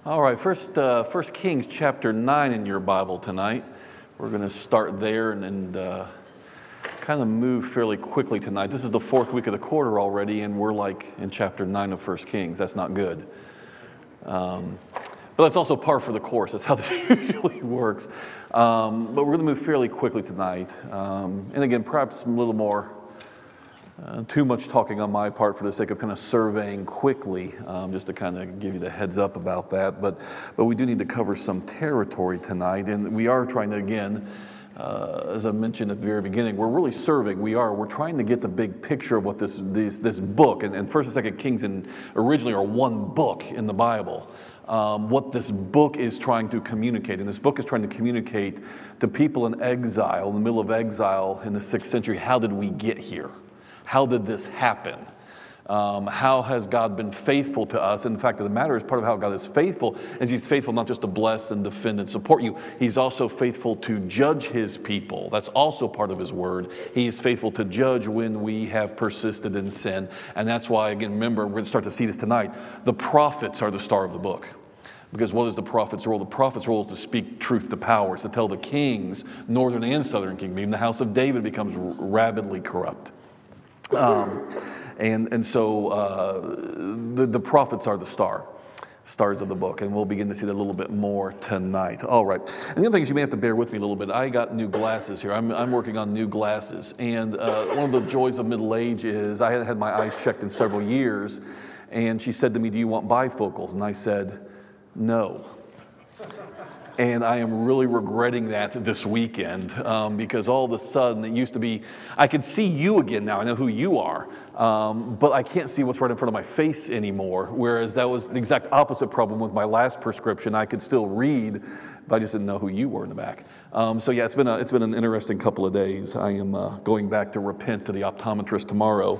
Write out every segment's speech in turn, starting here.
All right, First Kings chapter 9 in your Bible tonight. We're going to start there and kind of move fairly quickly tonight. This is the fourth week of the quarter already, and we're like in chapter 9 of First Kings. That's not good. But that's also par for the course. That's how this usually works. But we're going to move fairly quickly tonight. And again, perhaps a little more too much talking on my part for the sake of kind of surveying quickly, just to kind of give you the heads up about that. But we do need to cover some territory tonight, and we are trying to, again, as I mentioned at the very beginning, we're really serving. We're trying to get the big picture of what this book, and First and 2 Kings originally are one book in the Bible. What this book is trying to communicate. And this book is trying to communicate to people in exile, in the middle of exile in the 6th century, how did we get here? How did this happen? How has God been faithful to us? And the fact of the matter is, part of how God is faithful is He's faithful not just to bless and defend and support you. He's also faithful to judge His people. That's also part of His word. He is faithful to judge when we have persisted in sin. And that's why, again, remember, we're going to start to see this tonight. The prophets are the star of the book. Because what is the prophet's role? The prophet's role is to speak truth to power. It's to tell the kings, northern and southern kingdom, even the house of David becomes rabidly corrupt. And so the prophets are the stars of the book, and we'll begin to see that a little bit more tonight. All right. And the other thing is, you may have to bear with me a little bit. I got new glasses here. I'm working on new glasses, and one of the joys of middle age is I hadn't had my eyes checked in several years, and she said to me, "Do you want bifocals?" And I said, "No." And I am really regretting that this weekend because all of a sudden it used to be, I could see you again now. I know who you are, but I can't see what's right in front of my face anymore. Whereas that was the exact opposite problem with my last prescription. I could still read, but I just didn't know who you were in the back. So yeah, it's been an interesting couple of days. I am going back to repent to the optometrist tomorrow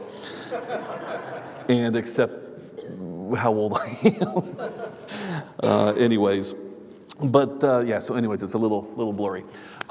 and accept how old I am. Anyways. But so anyways, it's a little blurry.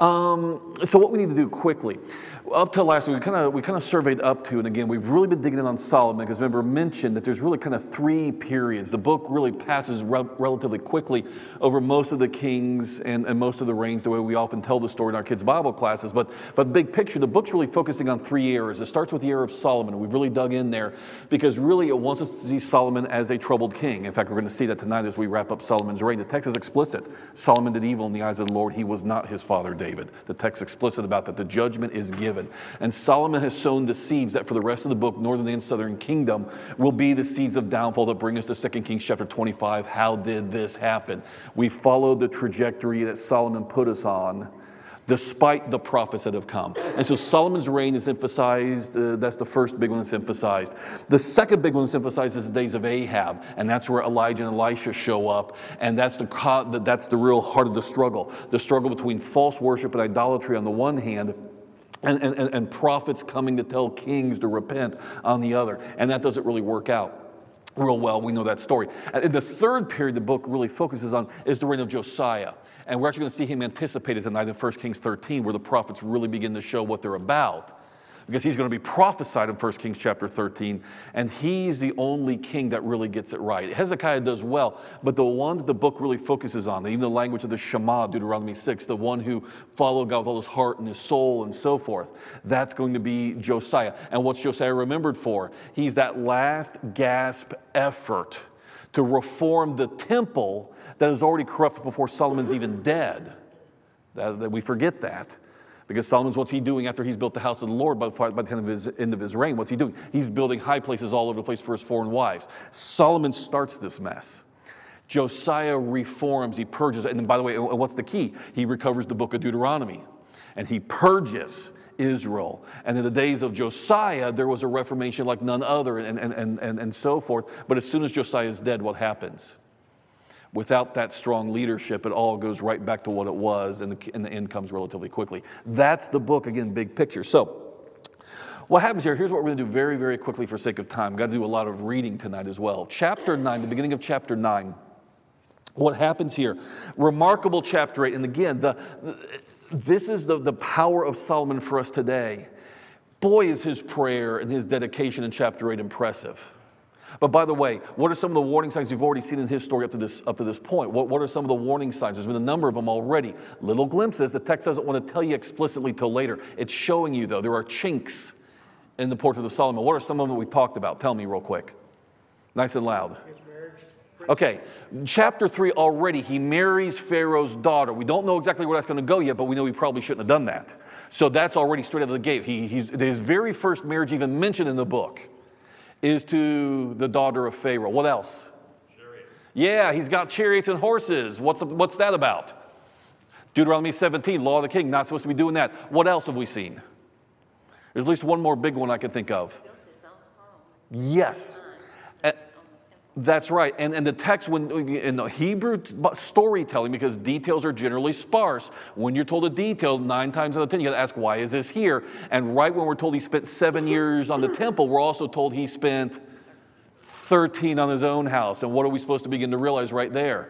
So what we need to do quickly, up till last week, we kind of surveyed up to, and again, we've really been digging in on Solomon, because remember, mentioned that there's really kind of three periods. The book really passes relatively quickly over most of the kings and most of the reigns, the way we often tell the story in our kids' Bible classes. But big picture, the book's really focusing on 3 eras. It starts with the era of Solomon, and we've really dug in there, because really it wants us to see Solomon as a troubled king. In fact, we're going to see that tonight as we wrap up Solomon's reign. The text is explicit. Solomon did evil in the eyes of the Lord. He was not his father David. The text is explicit about that. The judgment is given. And Solomon has sown the seeds that for the rest of the book, northern and southern kingdom, will be the seeds of downfall that bring us to 2 Kings chapter 25. How did this happen? We followed the trajectory that Solomon put us on, despite the prophets that have come. And so Solomon's reign is emphasized. That's the first big one that's emphasized. The second big one that's emphasized is the days of Ahab, and that's where Elijah and Elisha show up, and that's the real heart of the struggle between false worship and idolatry on the one hand, and prophets coming to tell kings to repent on the other. And that doesn't really work out real well. We know that story. And the third period the book really focuses on is the reign of Josiah. And we're actually going to see him anticipated tonight in 1 Kings 13, where the prophets really begin to show what they're about. Because he's going to be prophesied in 1 Kings chapter 13, and he's the only king that really gets it right. Hezekiah does well, but the one that the book really focuses on, even the language of the Shema, Deuteronomy 6, the one who followed God with all his heart and his soul and so forth, that's going to be Josiah. And what's Josiah remembered for? He's that last gasp effort to reform the temple that is already corrupt before Solomon's even dead. That we forget that. Because what's he doing after he's built the house of the Lord by the end of his reign? What's he doing? He's building high places all over the place for his foreign wives. Solomon starts this mess. Josiah reforms, he purges. And then, by the way, what's the key? He recovers the book of Deuteronomy. And he purges Israel. And in the days of Josiah, there was a reformation like none other and so forth. But as soon as Josiah is dead, what happens? Without that strong leadership, it all goes right back to what it was, and the end comes relatively quickly. That's the book, again, big picture. So what happens here, here's what we're going to do very, very quickly for sake of time. We've got to do a lot of reading tonight as well. Chapter 9, the beginning of chapter 9. What happens here? Remarkable chapter 8. And again, this is the power of Solomon for us today. Boy, is his prayer and his dedication in chapter 8 impressive. But by the way, what are some of the warning signs you've already seen in his story up to this point? What are some of the warning signs? There's been a number of them already. Little glimpses. The text doesn't want to tell you explicitly till later. It's showing you, though. There are chinks in the portrait of Solomon. What are some of them that we talked about? Tell me real quick. Nice and loud. Okay, chapter 3 already, he marries Pharaoh's daughter. We don't know exactly where that's going to go yet, but we know he probably shouldn't have done that. So that's already straight out of the gate. His very first marriage even mentioned in the book is to the daughter of Pharaoh. What else? Chariots. Yeah, he's got chariots and horses. What's that about? Deuteronomy 17, law of the king, not supposed to be doing that. What else have we seen? There's at least one more big one I can think of. Yes. That's right. And the text, when in the Hebrew storytelling, because details are generally sparse, when you're told a detail, 9 times out of 10, you got to ask, why is this here? And right when we're told he spent 7 years on the temple, we're also told he spent 13 on his own house. And what are we supposed to begin to realize right there?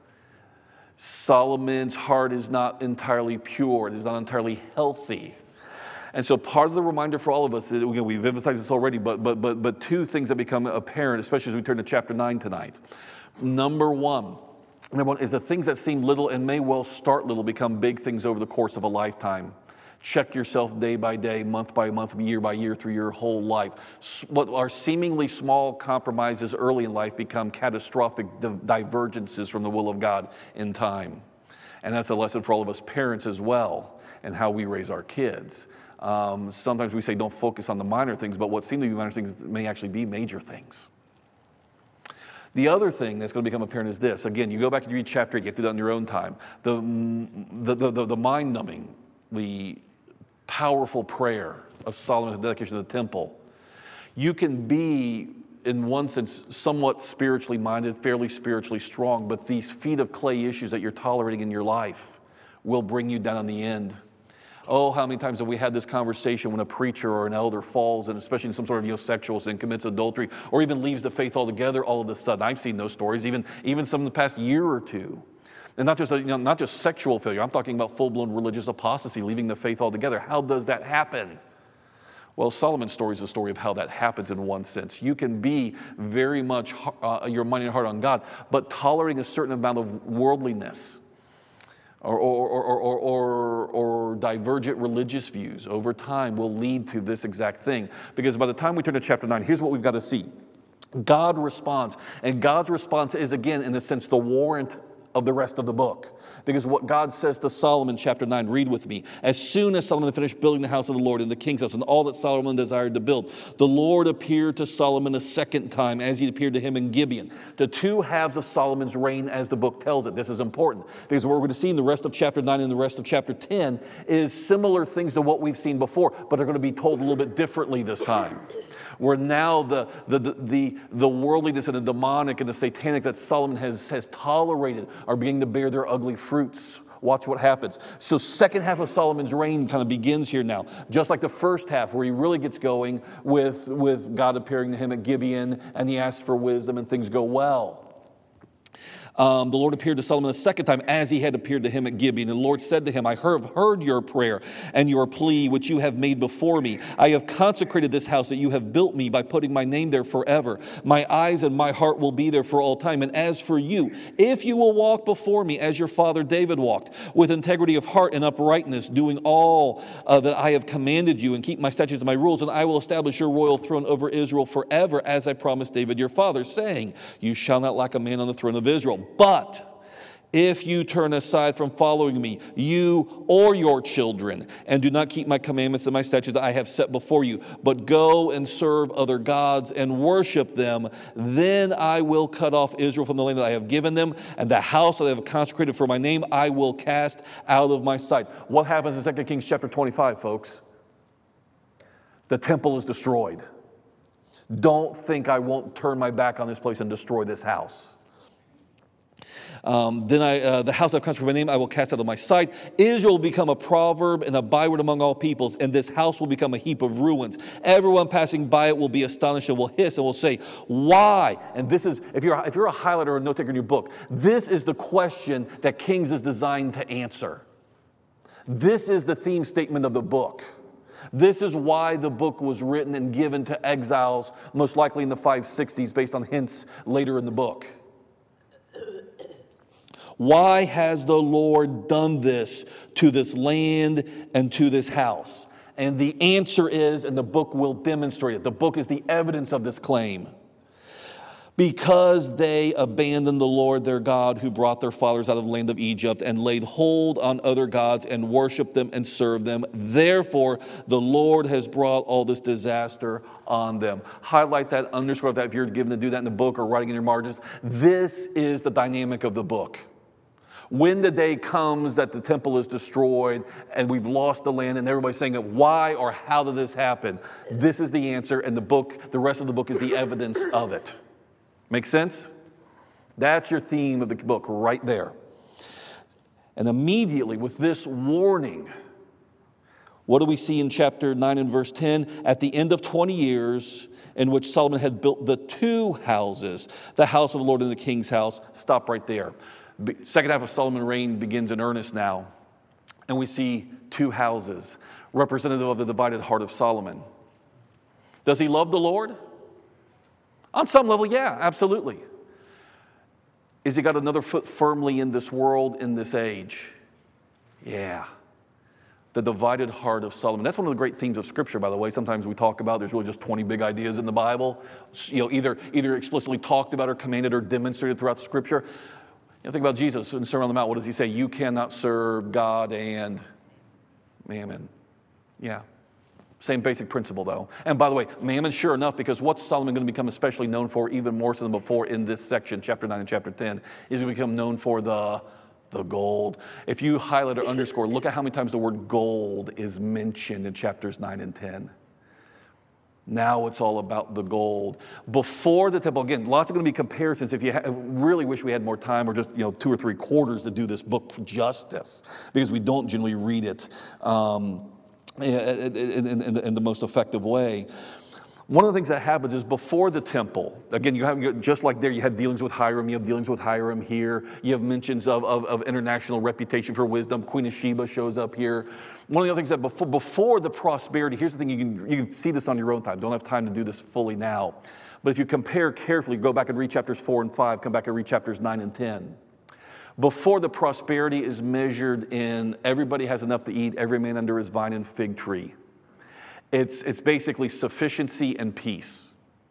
Solomon's heart is not entirely pure. It is not entirely healthy. And so part of the reminder for all of us, again, we've emphasized this already, but 2 things that become apparent, especially as we turn to chapter 9 tonight. Number one is the things that seem little and may well start little become big things over the course of a lifetime. Check yourself day by day, month by month, year by year, through your whole life. What are seemingly small compromises early in life become catastrophic divergences from the will of God in time. And that's a lesson for all of us parents as well, and how we raise our kids. Sometimes we say don't focus on the minor things, but what seem to be minor things may actually be major things. The other thing that's going to become apparent is this. Again, you go back and you read chapter 8, you have to do that on your own time. The mind-numbing, the powerful prayer of Solomon, the dedication of the temple. You can be, in one sense, somewhat spiritually minded, fairly spiritually strong, but these feet of clay issues that you're tolerating in your life will bring you down on the end. Oh, how many times have we had this conversation when a preacher or an elder falls, and especially in some sort of sexual sin, commits adultery, or even leaves the faith altogether all of a sudden. I've seen those stories, even some in the past year or two. And not just sexual failure. I'm talking about full-blown religious apostasy, leaving the faith altogether. How does that happen? Well, Solomon's story is a story of how that happens in one sense. You can be very much your mind and heart on God, but tolerating a certain amount of worldliness or divergent religious views over time will lead to this exact thing. Because by the time we turn to chapter 9, here's what we've got to see. God responds, and God's response is, again, in a sense, the warrant of the rest of the book. Because what God says to Solomon, chapter 9, read with me. As soon as Solomon finished building the house of the Lord and the king's house and all that Solomon desired to build, the Lord appeared to Solomon a second time as he appeared to him in Gibeon. The 2 halves of Solomon's reign as the book tells it. This is important because what we're going to see in the rest of chapter 9 and the rest of chapter 10 is similar things to what we've seen before, but they're going to be told a little bit differently this time. Where now the worldliness and the demonic and the satanic that Solomon has tolerated are beginning to bear their ugly fruits. Watch what happens. So second half of Solomon's reign kind of begins here now. Just like the first half where he really gets going with God appearing to him at Gibeon and he asks for wisdom and things go well. The Lord appeared to Solomon a second time as he had appeared to him at Gibeon. And the Lord said to him, I have heard your prayer and your plea which you have made before me. I have consecrated this house that you have built me by putting my name there forever. My eyes and my heart will be there for all time. And as for you, if you will walk before me as your father David walked, with integrity of heart and uprightness, doing all that I have commanded you, and keep my statutes and my rules, and I will establish your royal throne over Israel forever, as I promised David your father, saying, you shall not lack a man on the throne of Israel. But if you turn aside from following me, you or your children, and do not keep my commandments and my statutes that I have set before you, but go and serve other gods and worship them, then I will cut off Israel from the land that I have given them, and the house that I have consecrated for my name I will cast out of my sight. What happens in 2 Kings chapter 25, folks? The temple is destroyed. Don't think I won't turn my back on this place and destroy this house. The house I've consecrated for my name I will cast out of my sight. Israel will become a proverb and a byword among all peoples, and this house will become a heap of ruins. Everyone passing by it will be astonished and will hiss and will say, why? And this is, if you're a highlighter or a note taker in your book, this is the question that Kings is designed to answer. This is the theme statement of the book. This is why the book was written and given to exiles, most likely in the 560s, based on hints later in the book. Why has the Lord done this to this land and to this house? And the answer is, and the book will demonstrate it, the book is the evidence of this claim. Because they abandoned the Lord their God who brought their fathers out of the land of Egypt and laid hold on other gods and worshiped them and served them. Therefore, the Lord has brought all this disaster on them. Highlight that, underscore that if you're given to do that in the book or writing in your margins. This is the dynamic of the book. When the day comes that the temple is destroyed and we've lost the land and everybody's saying, why or how did this happen? This is the answer, and the rest of the book is the evidence of it. Make sense? That's your theme of the book right there. And immediately with this warning, what do we see in chapter 9 and verse 10? At the end of 20 years in which Solomon had built the two houses, the house of the Lord and the king's house. Stop right there. Second half of Solomon's reign begins in earnest now. And we see two houses, representative of the divided heart of Solomon. Does he love the Lord? On some level, yeah, absolutely. Is he got another foot firmly in this world, in this age? Yeah. The divided heart of Solomon. That's one of the great themes of Scripture, by the way. Sometimes we talk about there's really just 20 big ideas in the Bible, either explicitly talked about or commanded or demonstrated throughout Scripture. Think about Jesus in the Sermon on the Mount. What does he say? You cannot serve God and mammon. Yeah. Same basic principle, though. And by the way, mammon, sure enough, because what's Solomon going to become especially known for, even more so than before in this section, chapter 9 and chapter 10, is going to become known for the gold. If you highlight or underscore, look at how many times the word gold is mentioned in chapters 9 and 10. Now it's all about the gold. Before the temple, again, lots of going to be comparisons. If you really wish we had more time or just 2 or 3 quarters to do this book justice, because we don't generally read it in the most effective way. One of the things that happens is before the temple, again, you have, just like there, you had dealings with Hiram, you have dealings with Hiram here, you have mentions of international reputation for wisdom. Queen of Sheba shows up here. One of the other things that before the prosperity, here's the thing, you can see this on your own time. Don't have time to do this fully now. But if you compare carefully, go back and read chapters 4 and 5, come back and read chapters 9 and 10. Before the prosperity is measured in everybody has enough to eat, every man under his vine and fig tree. It's basically sufficiency and peace.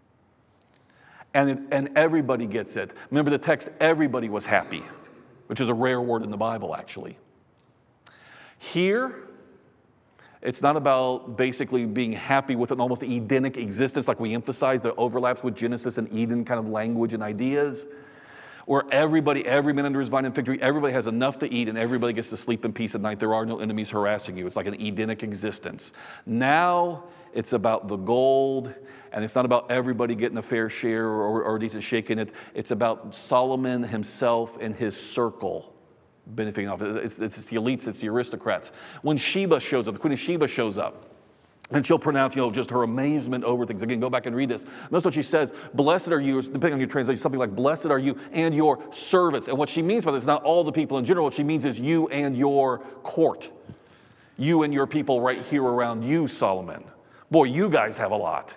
And everybody gets it. Remember the text, everybody was happy, which is a rare word in the Bible, actually. Here, it's not about basically being happy with an almost Edenic existence, like we emphasize the overlaps with Genesis and Eden kind of language and ideas, where every man under his vine and fig tree, everybody has enough to eat and everybody gets to sleep in peace at night. There are no enemies harassing you. It's like an Edenic existence. Now it's about the gold, and it's not about everybody getting a fair share or a decent shake in it. It's about Solomon himself and his circle benefiting off it. It's the elites, it's the aristocrats. When Sheba shows up, the Queen of Sheba shows up, and she'll pronounce, just her amazement over things. Again, go back and read this. Notice what she says. Blessed are you, depending on your translation, something like, blessed are you and your servants. And what she means by this is not all the people in general. What she means is you and your court. You and your people right here around you, Solomon. Boy, you guys have a lot.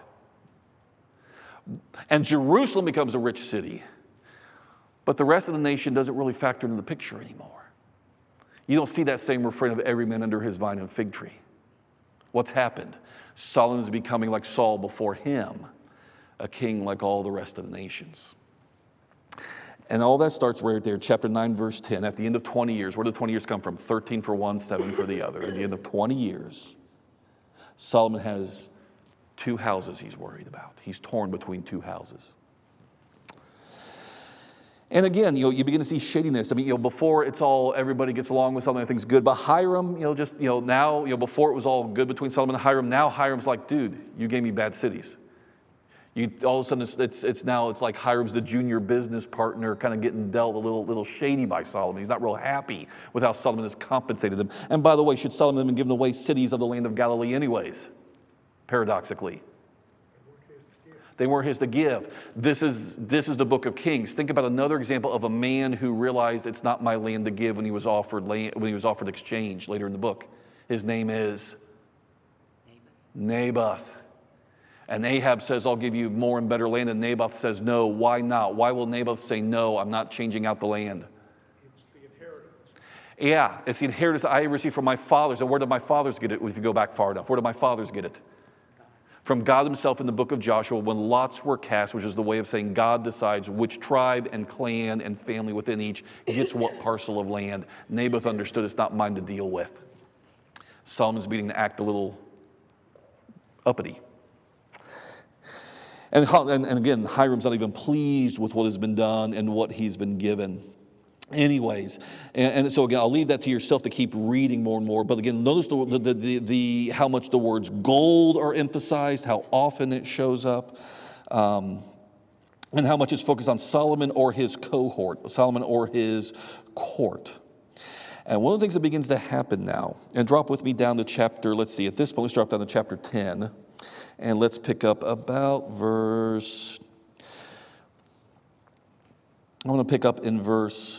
And Jerusalem becomes a rich city. But the rest of the nation doesn't really factor into the picture anymore. You don't see that same refrain of every man under his vine and fig tree. What's happened? Solomon is becoming like Saul before him, a king like all the rest of the nations. And all that starts right there, chapter 9, verse 10. At the end of 20 years, where did the 20 years come from? 13 for one, 7 for the other. At the end of 20 years, Solomon has 2 houses he's worried about. He's torn between 2 houses. And again, you begin to see shadiness. I mean, before it's all, everybody gets along with something, everything's good. But Hiram, now, before it was all good between Solomon and Hiram, now Hiram's like, dude, you gave me bad cities. All of a sudden, it's like Hiram's the junior business partner, kind of getting dealt a little shady by Solomon. He's not real happy with how Solomon has compensated them. And by the way, should Solomon have been given away cities of the land of Galilee anyways? Paradoxically. They weren't his to give. This is the book of Kings. Think about another example of a man who realized it's not my land to give when he was offered exchange later in the book. His name is Naboth. And Ahab says, I'll give you more and better land. And Naboth says, no, why not? Why will Naboth say, no, I'm not changing out the land? It's the inheritance. Yeah, it's the inheritance I received from my fathers. And where did my fathers get it if you go back far enough? Where did my fathers get it? From God himself in the book of Joshua, when lots were cast, which is the way of saying God decides which tribe and clan and family within each gets what parcel of land. Naboth understood it's not mine to deal with. Solomon's beginning to act a little uppity. And again, Hiram's not even pleased with what has been done and what he's been given. Anyways, and so again, I'll leave that to yourself to keep reading more and more. But again, notice how much the words gold are emphasized, how often it shows up, and how much is focused on Solomon or his cohort, Solomon or his court. And one of the things that begins to happen now, and drop with me down to chapter, let's see, at this point, let's drop down to chapter 10, and let's pick up about verse, I want to pick up in verse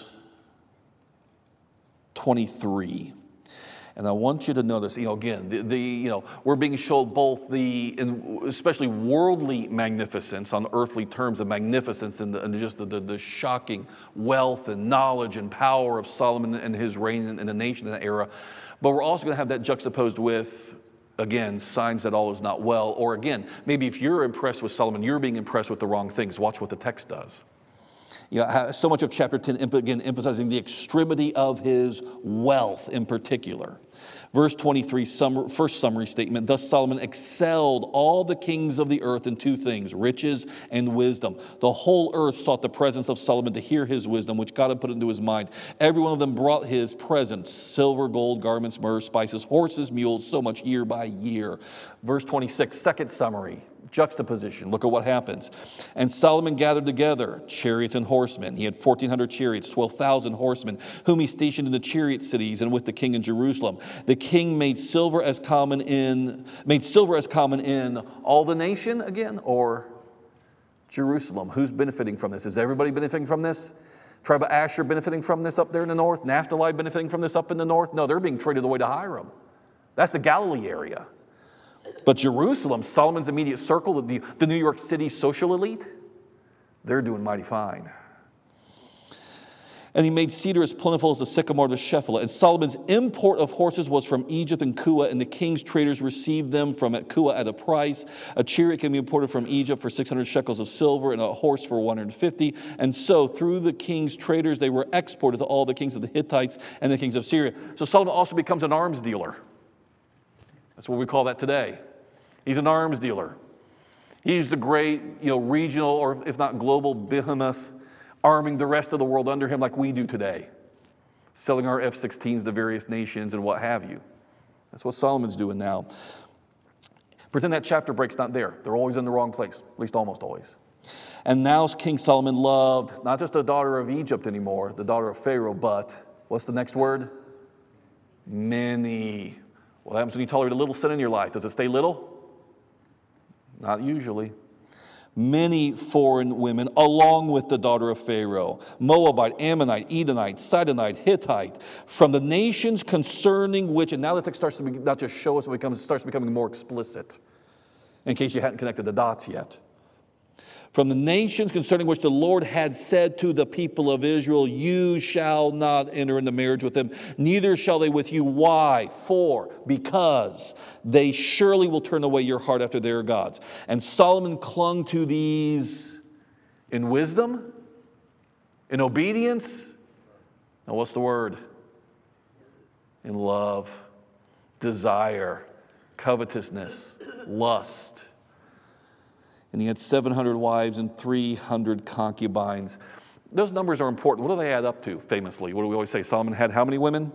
23. And I want you to notice, again, we're being shown both especially worldly magnificence on earthly terms of magnificence and just the shocking wealth and knowledge and power of Solomon and his reign in the nation in that era. But we're also going to have that juxtaposed with, again, signs that all is not well. Or again, maybe if you're impressed with Solomon, you're being impressed with the wrong things. Watch what the text does. So much of chapter 10, again, emphasizing the extremity of his wealth in particular. Verse 23, first summary statement, thus Solomon excelled all the kings of the earth in two things, riches and wisdom. The whole earth sought the presence of Solomon to hear his wisdom, which God had put into his mind. Every one of them brought his presents, silver, gold, garments, myrrh, spices, horses, mules, so much year by year. Verse 26, second summary. Juxtaposition. Look at what happens. And Solomon gathered together chariots and horsemen. He had 1,400 chariots, 12,000 horsemen, whom he stationed in the chariot cities and with the king in Jerusalem. The king made silver as common in all the nation again, or Jerusalem. Who's benefiting from this? Is everybody benefiting from this? Tribe of Asher benefiting from this up there in the north? Naphtali benefiting from this up in the north? No, they're being traded away to Hiram. That's the Galilee area. But Jerusalem, Solomon's immediate circle, the New York City social elite, they're doing mighty fine. And he made cedar as plentiful as the sycamore of Shephelah. And Solomon's import of horses was from Egypt and Kua, and the king's traders received them from Kua at a price. A chariot can be imported from Egypt for 600 shekels of silver, and a horse for 150. And so through the king's traders, they were exported to all the kings of the Hittites and the kings of Syria. So Solomon also becomes an arms dealer. That's what we call that today. He's an arms dealer. He's the great, regional or if not global behemoth, arming the rest of the world under him like we do today, selling our F-16s to various nations and what have you. That's what Solomon's doing now. Pretend that chapter break's not there. They're always in the wrong place, at least almost always. And now King Solomon loved not just the daughter of Egypt anymore, the daughter of Pharaoh, but what's the next word? Many. What happens when you tolerate a little sin in your life? Does it stay little? Not usually. Many foreign women, along with the daughter of Pharaoh, Moabite, Ammonite, Edomite, Sidonite, Hittite, from the nations concerning which, and now the text starts to not just show us, it starts becoming more explicit, in case you hadn't connected the dots yet. From the nations concerning which the Lord had said to the people of Israel, you shall not enter into marriage with them, neither shall they with you. Why? Because they surely will turn away your heart after their gods. And Solomon clung to these in wisdom, in obedience. Now what's the word? In love, desire, covetousness, lust. And he had 700 wives and 300 concubines. Those numbers are important. What do they add up to, famously? What do we always say? Solomon had how many women?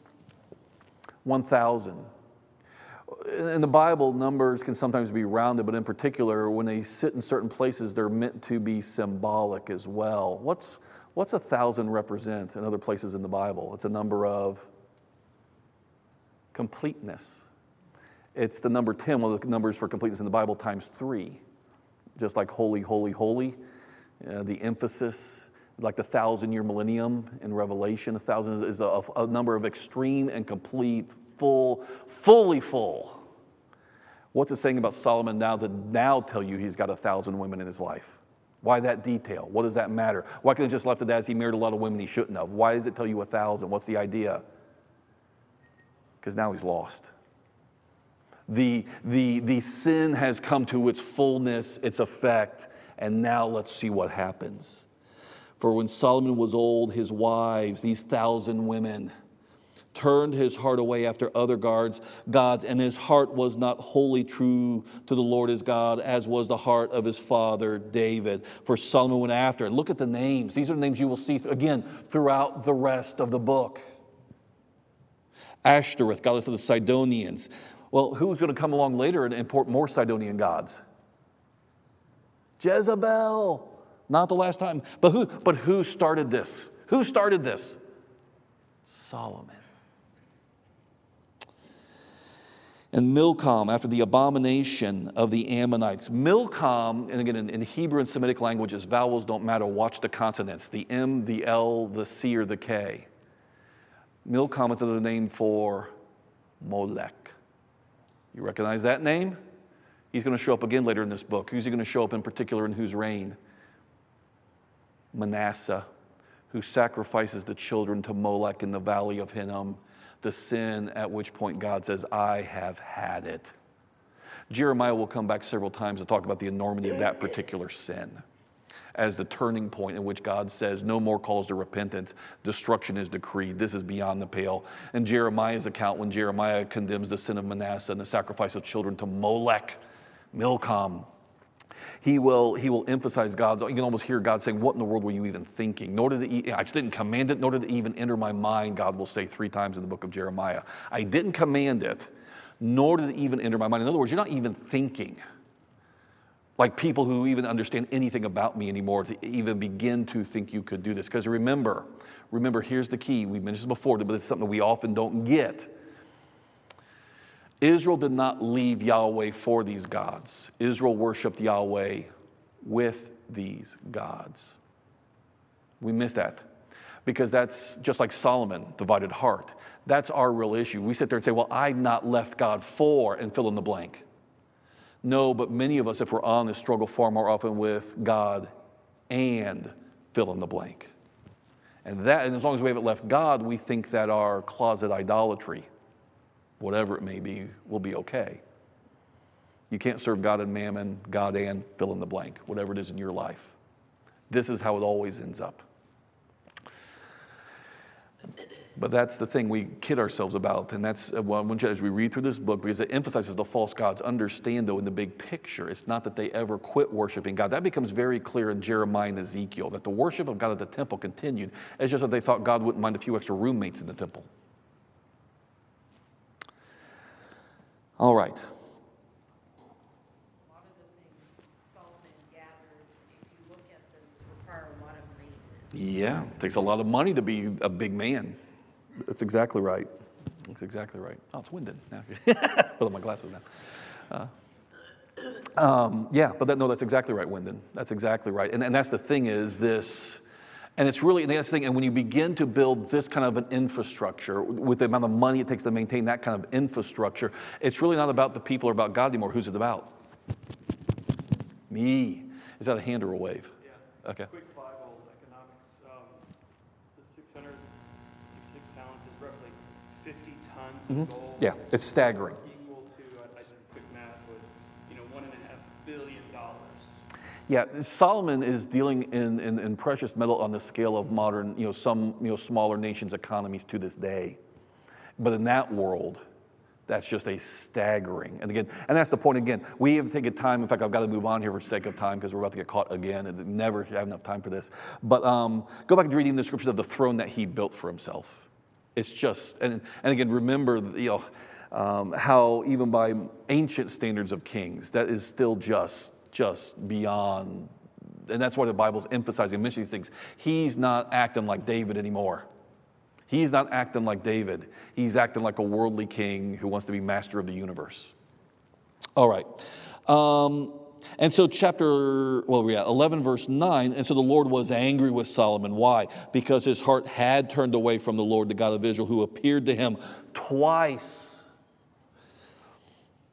1,000. In the Bible, numbers can sometimes be rounded, but in particular, when they sit in certain places, they're meant to be symbolic as well. What's 1,000 represent in other places in the Bible? It's a number of completeness. It's the number 10, one of the numbers for completeness in the Bible, times 3. Just like holy, holy, holy, the emphasis, like the 1,000-year millennium in Revelation. 1,000 is a number of extreme and complete, fully full. What's it saying about Solomon now to now tell you he's got 1,000 women in his life? Why that detail? What does that matter? Why couldn't he just left it as he married a lot of women he shouldn't have? Why does it tell you 1,000? What's the idea? Because now he's lost. The sin has come to its fullness, its effect, and now let's see what happens. For when Solomon was old, his wives, these 1,000 women, turned his heart away after other gods, and his heart was not wholly true to the Lord his God, as was the heart of his father David. For Solomon went after. And look at the names. These are the names you will see, again, throughout the rest of the book. Ashtoreth, goddess of the Sidonians. Well, who's going to come along later and import more Sidonian gods? Jezebel. Not the last time. But who started this? Who started this? Solomon. And Milcom, after the abomination of the Ammonites. Milcom, and again, in Hebrew and Semitic languages, vowels don't matter. Watch the consonants, the M, the L, the C, or the K. Milcom is another name for Molech. You recognize that name? He's going to show up again later in this book. Who's he going to show up in particular in whose reign? Manasseh, who sacrifices the children to Molech in the valley of Hinnom. The sin at which point God says, I have had it. Jeremiah will come back several times to talk about the enormity of that particular sin as the turning point in which God says, no more calls to repentance, destruction is decreed, this is beyond the pale. And Jeremiah's account, when Jeremiah condemns the sin of Manasseh and the sacrifice of children to Molech, Milcom, he will emphasize God. You can almost hear God saying, what in the world were you even thinking? I just didn't command it, nor did it even enter my mind, God will say 3 times in the book of Jeremiah. I didn't command it, nor did it even enter my mind. In other words, you're not even thinking like people who even understand anything about me anymore to even begin to think you could do this. Because remember, here's the key. We've mentioned this before, but it's something that we often don't get. Israel did not leave Yahweh for these gods. Israel worshiped Yahweh with these gods. We miss that because that's just like Solomon, divided heart. That's our real issue. We sit there and say, well, I've not left God for, and fill in the blank. No, but many of us, if we're honest, struggle far more often with God and fill in the blank. And as long as we haven't left God, we think that our closet idolatry, whatever it may be, will be okay. You can't serve God and mammon, God and fill in the blank, whatever it is in your life. This is how it always ends up. But that's the thing we kid ourselves about, and that's as we read through this book, because it emphasizes the false gods. Understand, though, in the big picture, it's not that they ever quit worshiping God. That becomes very clear in Jeremiah and Ezekiel, that the worship of God at the temple continued. It's just that they thought God wouldn't mind a few extra roommates in the temple. All right. A lot of the things Solomon gathered, if you look at them, require a lot of maintenance. Yeah, it takes a lot of money to be a big man. That's exactly right. That's exactly right. Oh, it's winded. Put on my glasses now. That's exactly right, Wyndon. That's exactly right. And that's the thing is this, and it's really, and that's the thing, and when you begin to build this kind of an infrastructure, with the amount of money it takes to maintain that kind of infrastructure, it's really not about the people or about God anymore. Who's it about? Me. Is that a hand or a wave? Yeah. Okay. Quick Bible economics. The 666 talents is roughly 50 tons of gold. Yeah, it's staggering. Equal to, I did quick math, was $1.5 billion. Yeah, Solomon is dealing in precious metal on the scale of modern, some smaller nations' economies to this day. But in that world, that's just a staggering. And that's the point again. We have taken time. In fact, I've got to move on here for the sake of time because we're about to get caught again and never have enough time for this. But go back to reading the description of the throne that he built for himself. It's just, and again, remember, how even by ancient standards of kings, that is still just beyond, and that's why the Bible's emphasizing, mentioning these things. He's not acting like David anymore. He's not acting like David. He's acting like a worldly king who wants to be master of the universe. All right. And so 11 verse 9, and so the Lord was angry with Solomon. Why? Because his heart had turned away from the Lord, the God of Israel, who appeared to him twice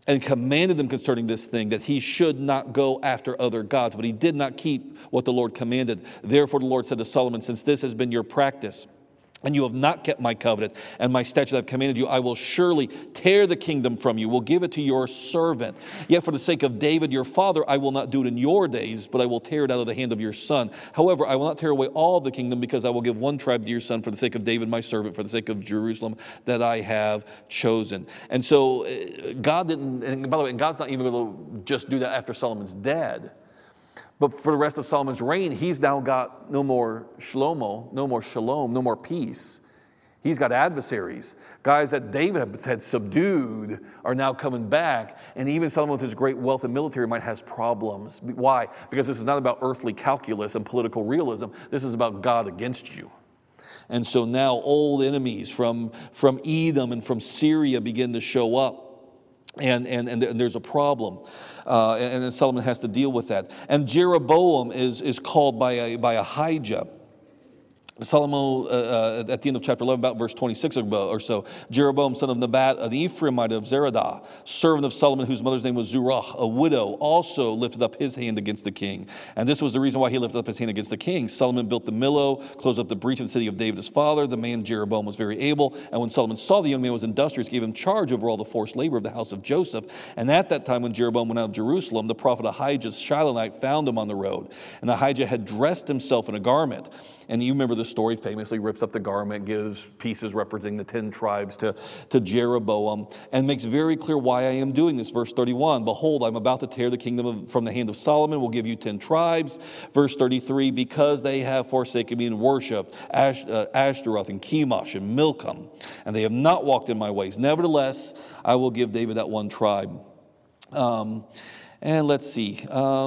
and commanded them concerning this thing, that he should not go after other gods. But he did not keep what the Lord commanded. Therefore the Lord said to Solomon, since this has been your practice, and you have not kept my covenant and my statute I have commanded you, I will surely tear the kingdom from you, will give it to your servant. Yet for the sake of David your father, I will not do it in your days, but I will tear it out of the hand of your son. However, I will not tear away all the kingdom, because I will give one tribe to your son for the sake of David my servant, for the sake of Jerusalem that I have chosen. And so God didn't, and by the way, God's not even going to just do that after Solomon's dead. But for the rest of Solomon's reign, he's now got no more shalom, no more peace. He's got adversaries. Guys that David had subdued are now coming back. And even Solomon, with his great wealth and military might, has problems. Why? Because this is not about earthly calculus and political realism. This is about God against you. And so now old enemies from Edom and from Syria begin to show up. And there's a problem, and then Solomon has to deal with that. And Jeroboam is called by Ahijah. Solomon, at the end of chapter 11, about verse 26 or so, Jeroboam, son of Nebat, an Ephraimite of Zeradah, servant of Solomon, whose mother's name was Zurah, a widow, also lifted up his hand against the king. And this was the reason why he lifted up his hand against the king. Solomon built the Millo, closed up the breach of the city of David his father. The man Jeroboam was very able. And when Solomon saw the young man was industrious, gave him charge over all the forced labor of the house of Joseph. And at that time, when Jeroboam went out of Jerusalem, the prophet Ahijah Shilonite found him on the road. And Ahijah had dressed himself in a garment. And you remember the story, famously rips up the garment, gives pieces representing the 10 tribes to Jeroboam, and makes very clear why I am doing this. Verse 31, behold, I'm about to tear the kingdom from the hand of Solomon, will give you 10 tribes. Verse 33, because they have forsaken me and worshipped Ashtaroth and Chemosh and Milcom, and they have not walked in my ways. Nevertheless, I will give David that one tribe. And let's see.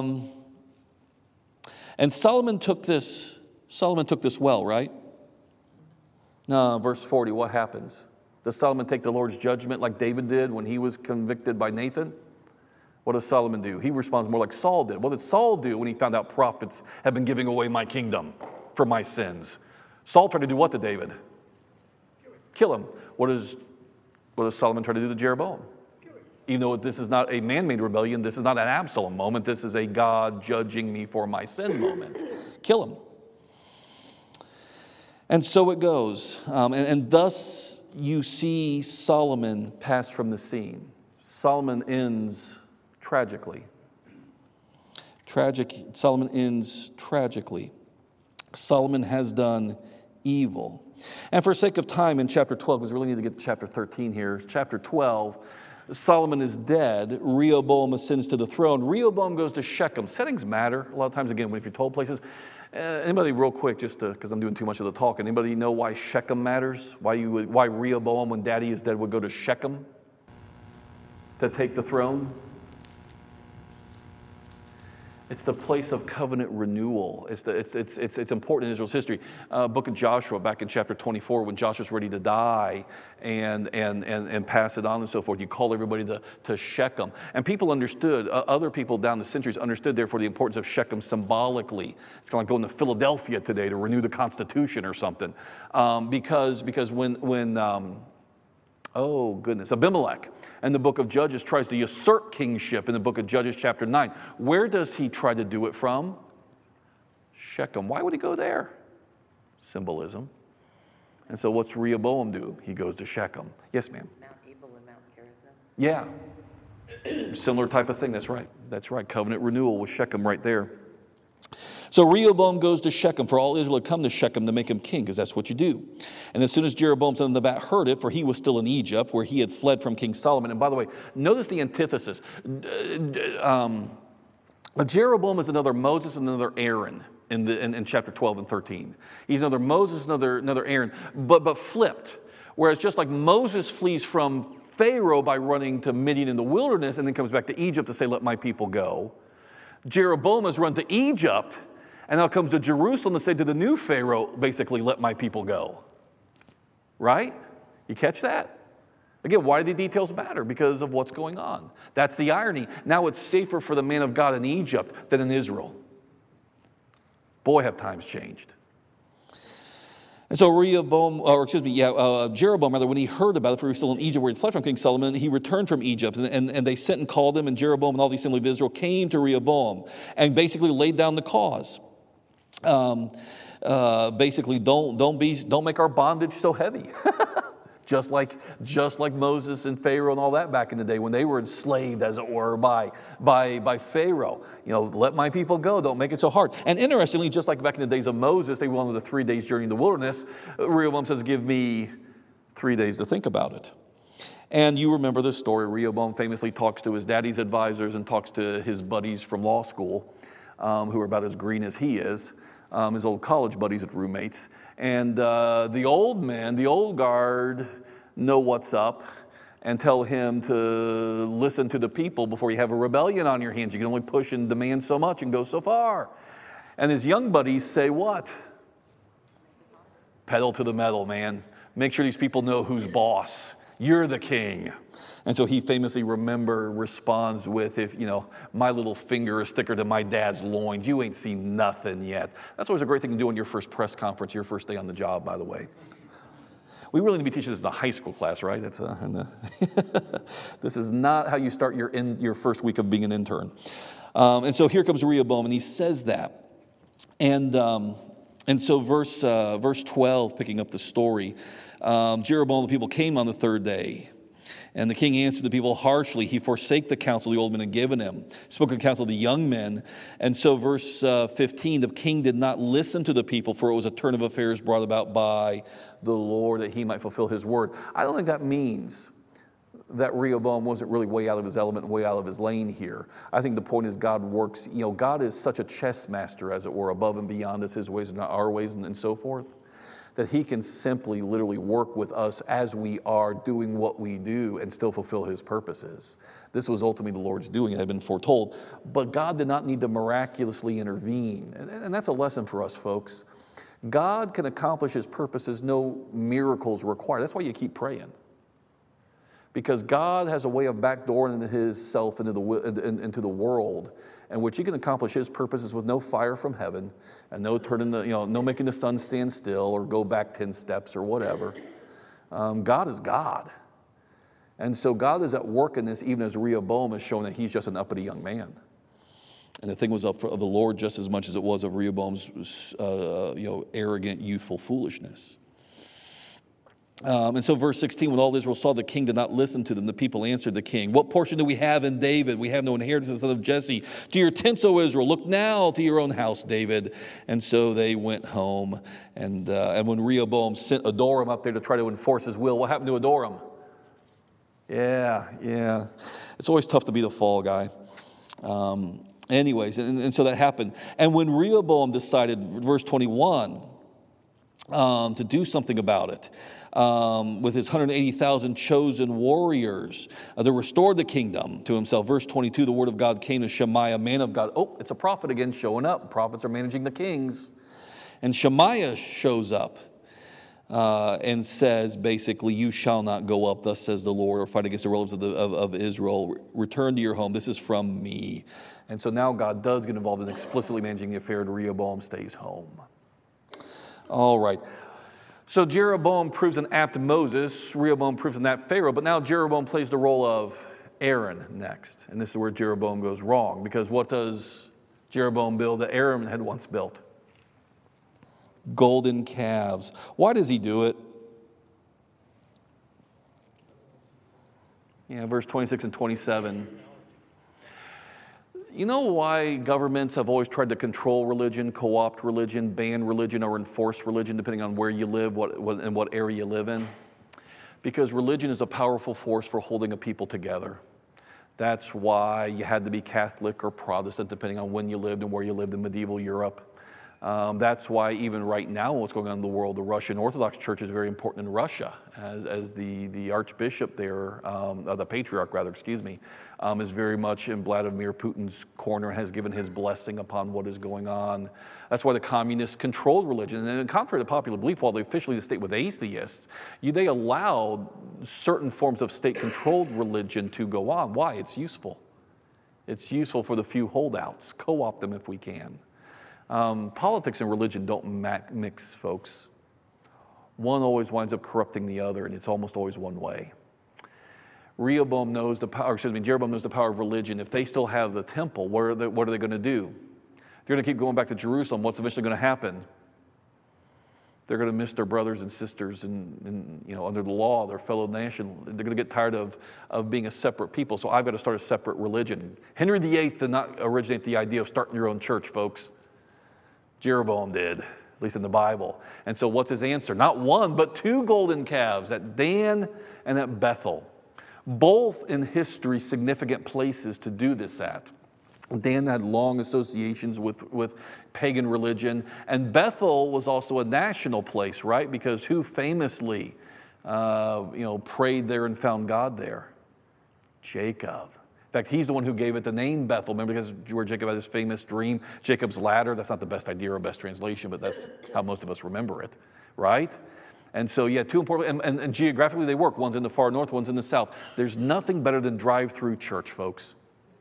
And Solomon took this well, right? No, verse 40, what happens? Does Solomon take the Lord's judgment like David did when he was convicted by Nathan? What does Solomon do? He responds more like Saul did. What did Saul do when he found out prophets had been giving away my kingdom for my sins? Saul tried to do what to David? Kill him. What does Solomon try to do to Jeroboam? Even though this is not a man-made rebellion, this is not an Absalom moment, this is a God judging me for my sin moment. Kill him. And so it goes. And thus you see Solomon pass from the scene. Solomon ends tragically. Solomon ends tragically. Solomon has done evil. And for sake of time, in chapter 12, because we really need to get to chapter 13 here, chapter 12, Solomon is dead. Rehoboam ascends to the throne. Rehoboam goes to Shechem. Settings matter. A lot of times, again, if you're told places. Anybody real quick, just because I'm doing too much of the talk, anybody know why Shechem matters? Why Rehoboam, when daddy is dead, would go to Shechem to take the throne? It's the place of covenant renewal. It's important in Israel's history. Book of Joshua, back in chapter 24, when Joshua's ready to die and pass it on and so forth, you call everybody to Shechem. And people understood, other people down the centuries understood, therefore, the importance of Shechem symbolically. It's kind of like going to Philadelphia today to renew the Constitution or something. Because when Abimelech and the book of Judges tries to usurp kingship in the book of Judges chapter 9. Where does he try to do it from? Shechem. Why would he go there? Symbolism. And so what's Rehoboam do? He goes to Shechem. Yes, ma'am? Mount Ebal and Mount Gerizim. Yeah. Similar type of thing. That's right. That's right. Covenant renewal with Shechem right there. So Rehoboam goes to Shechem, for all Israel had come to Shechem to make him king, because that's what you do. And as soon as Jeroboam son of Nebat heard it, for he was still in Egypt, where he had fled from King Solomon. And by the way, notice the antithesis. Jeroboam is another Moses and another Aaron in chapter 12 and 13. He's another Moses, another Aaron, but flipped. Whereas just like Moses flees from Pharaoh by running to Midian in the wilderness and then comes back to Egypt to say, let my people go, Jeroboam has run to Egypt and now comes to Jerusalem to say to the new Pharaoh, basically, let my people go. Right? You catch that? Again, why do the details matter? Because of what's going on. That's the irony. Now it's safer for the man of God in Egypt than in Israel. Boy, have times changed. And so Jeroboam, rather, when he heard about it, for he was still in Egypt where he fled from King Solomon, he returned from Egypt, and they sent and called him, and Jeroboam and all the assembly of Israel came to Rehoboam and basically laid down the cause. Basically, don't make our bondage so heavy. Just like Moses and Pharaoh and all that back in the day when they were enslaved, as it were, by Pharaoh. Let my people go. Don't make it so hard. And interestingly, just like back in the days of Moses, they went on the 3 days journey in the wilderness. Rehoboam says, give me 3 days to think about it. And you remember this story. Rehoboam famously talks to his daddy's advisors and talks to his buddies from law school, who are about as green as he is, his old college buddies and roommates. And the old men, the old guard, know what's up and tell him to listen to the people before you have a rebellion on your hands. You can only push and demand so much and go so far. And his young buddies say what? Pedal to the metal, man. Make sure these people know who's boss. You're the king. And so he famously responds with, if my little finger is thicker than my dad's loins, you ain't seen nothing yet. That's always a great thing to do on your first press conference, your first day on the job, by the way. We really need to be teaching this in a high school class, right? This is not how you start your first week of being an intern. And so here comes Rehoboam, and he says that. And so verse 12, picking up the story, Jeroboam and the people came on the third day. And the king answered the people harshly. He forsake the counsel the old men had given him, spoke of the counsel of the young men. And so verse 15, the king did not listen to the people, for it was a turn of affairs brought about by the Lord, that he might fulfill his word. I don't think that means that Rehoboam wasn't really way out of his element and way out of his lane here. I think the point is God works, God is such a chess master, as it were, above and beyond us, his ways and not our ways, and so forth, that he can simply literally work with us as we are doing what we do and still fulfill his purposes. This was ultimately the Lord's doing. It had been foretold. But God did not need to miraculously intervene. And that's a lesson for us, folks. God can accomplish his purposes, no miracles required. That's why you keep praying. Because God has a way of backdooring into his self into the world, in which he can accomplish his purposes with no fire from heaven and no making the sun stand still or go back 10 steps or whatever. God is God. And so God is at work in this, even as Rehoboam is showing that he's just an uppity young man. And the thing was of the Lord just as much as it was of Rehoboam's arrogant, youthful foolishness. And so verse 16, when all Israel saw the king did not listen to them, the people answered the king, what portion do we have in David? We have no inheritance in the son of Jesse. To your tents, O Israel, look now to your own house, David. And so they went home. And when Rehoboam sent Adoram up there to try to enforce his will, what happened to Adoram? Yeah. It's always tough to be the fall guy. Anyways, and so that happened. And when Rehoboam decided, verse 21, to do something about it, with his 180,000 chosen warriors, that restored the kingdom to himself. Verse 22, the word of God came to Shemaiah, man of God. Oh, it's a prophet again showing up. Prophets are managing the kings. And Shemaiah shows up and says, basically, you shall not go up, thus says the Lord, or fight against the relatives of Israel. Return to your home. This is from me. And so now God does get involved in explicitly managing the affair, and Rehoboam stays home. All right. So Jeroboam proves an apt Moses, Rehoboam proves an apt Pharaoh, but now Jeroboam plays the role of Aaron next. And this is where Jeroboam goes wrong, because what does Jeroboam build that Aaron had once built? Golden calves. Why does he do it? Verse 26 and 27. You know why governments have always tried to control religion, co-opt religion, ban religion, or enforce religion, depending on where you live and what area you live in? Because religion is a powerful force for holding a people together. That's why you had to be Catholic or Protestant, depending on when you lived and where you lived in medieval Europe. That's why even right now, what's going on in the world, the Russian Orthodox Church is very important in Russia, as the Archbishop there, the Patriarch rather, is very much in Vladimir Putin's corner, has given his blessing upon what is going on. That's why the communists controlled religion. And contrary to popular belief, while officially the state was atheists, they allowed certain forms of state-controlled religion to go on. Why? It's useful. It's useful for the few holdouts. Co-opt them if we can. Politics and religion don't mix, folks. one always winds up corrupting the other, and it's almost always one way. Jeroboam knows the power of religion. If they still have the temple, what are they going to do? They're going to keep going back to Jerusalem. What's eventually going to happen? They're going to miss their brothers and sisters and under the law, their fellow nation. They're going to get tired of being a separate people. So I've got to start a separate religion. Henry VIII did not originate the idea of starting your own church, folks. Jeroboam did, at least in the Bible. And so what's his answer? Not one, but two golden calves at Dan and at Bethel. Both in history significant places to do this at. Dan had long associations with pagan religion, and Bethel was also a national place, right? Because who famously, prayed there and found God there? Jacob. In fact, he's the one who gave it the name Bethel. Remember, because where Jacob had his famous dream, Jacob's ladder. That's not the best idea or best translation, but that's how most of us remember it, right? And so, yeah, two important, and geographically they work. One's in the far north, one's in the south. There's nothing better than drive-through church, folks.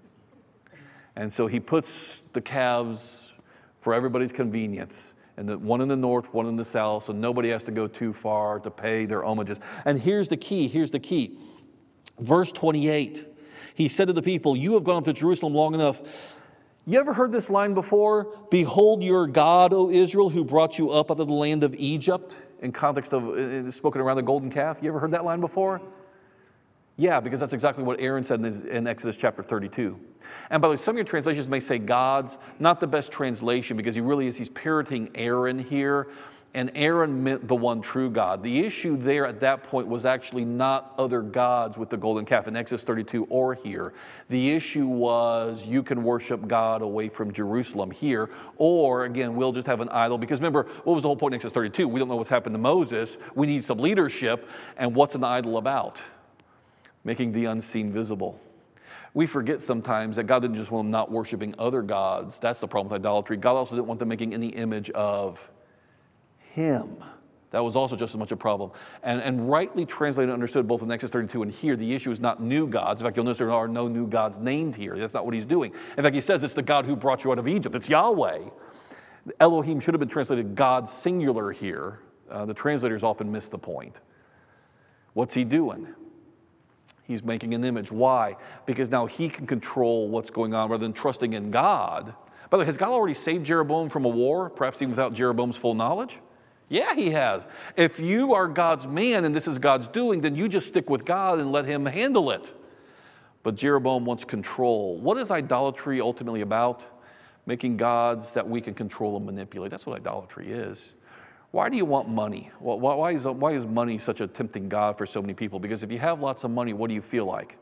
And so he puts the calves for everybody's convenience, and one in the north, one in the south, so nobody has to go too far to pay their homages. And here's the key. Verse 28, he said to the people, you have gone up to Jerusalem long enough. You ever heard this line before? Behold your God, O Israel, who brought you up out of the land of Egypt, in context of spoken around the golden calf. You ever heard that line before? Yeah, because that's exactly what Aaron said in Exodus chapter 32. And by the way, some of your translations may say God's, not the best translation, because he's parroting Aaron here, and Aaron meant the one true God. The issue there at that point was actually not other gods with the golden calf in Exodus 32 or here. The issue was you can worship God away from Jerusalem here, or again, we'll just have an idol. Because remember, what was the whole point in Exodus 32? We don't know what's happened to Moses. We need some leadership, and what's an idol about? Making the unseen visible. We forget sometimes that God didn't just want them not worshiping other gods. That's the problem with idolatry. God also didn't want them making any image of Him. That was also just as much a problem. And rightly translated and understood both in Exodus 32 and here, the issue is not new gods. In fact, you'll notice there are no new gods named here. That's not what he's doing. In fact, he says it's the God who brought you out of Egypt. It's Yahweh. Elohim should have been translated God singular here. The translators often miss the point. What's he doing? He's making an image. Why? Because now he can control what's going on rather than trusting in God. By the way, has God already saved Jeroboam from a war, perhaps even without Jeroboam's full knowledge? Yeah, he has. If you are God's man and this is God's doing, then you just stick with God and let him handle it. But Jeroboam wants control. What is idolatry ultimately about? Making gods that we can control and manipulate. That's what idolatry is. Why do you want money? Why is money such a tempting God for so many people? Because if you have lots of money, what do you feel like?